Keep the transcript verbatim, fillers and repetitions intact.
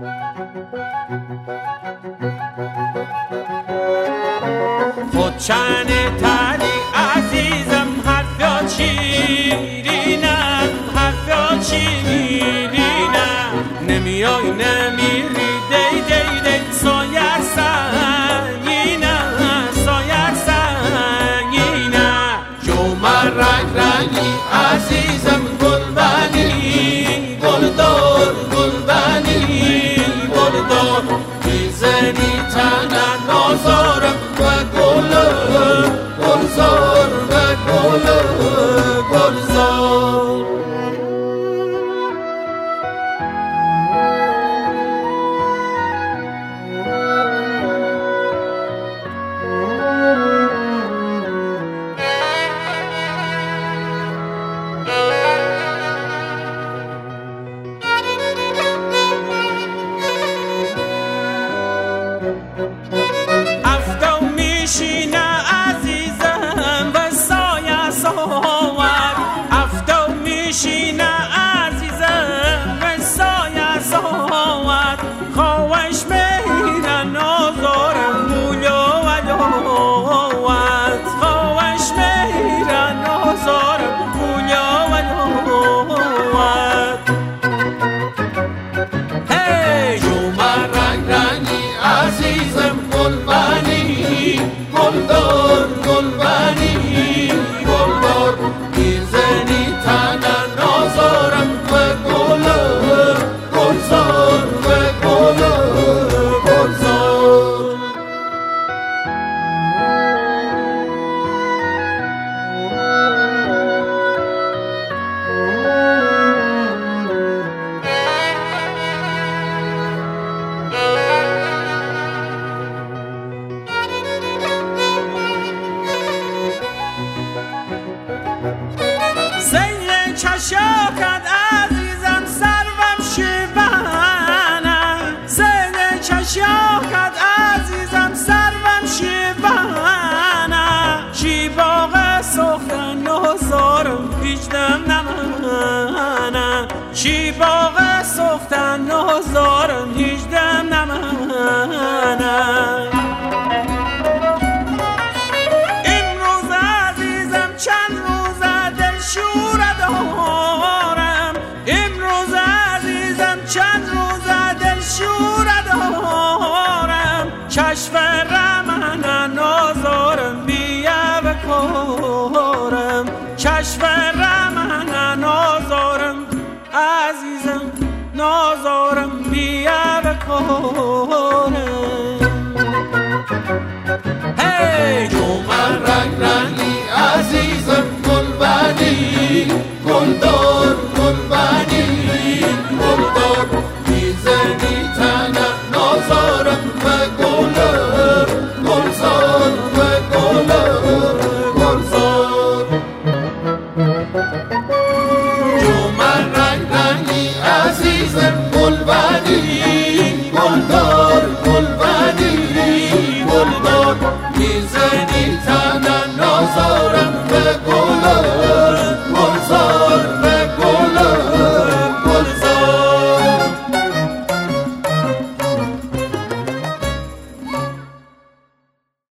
خودچنه تری عزیزم حرفیا چیرینم حرفیا چیرینم نمیای نمیری دی دی دی سایر سنگینه سایر سنگینه جومر رنگ رنگی عزیزم گلبنی گلدار گلبنی گلدار میزنی تنه نازارم و گل گلزار و گل گلزار میشینه عزیزم به سایه سوار افتو میشینه عزیزم به سایه سوار خوش میره نازارم مولو و لوت خوش میره نازارم مولو و لوت هی جومر رنگ رنگی عزیزم گلبنی گلدار گلبنی گلدار میزنی تنه نازارم و گل گلزار و گل گلزار زیر چشاکت عزیزم سروم شیبانه زیر چشاکت عزیزم سروم شیبانه شیباغ سخن نازارم هیچ دم نمانه شیباغ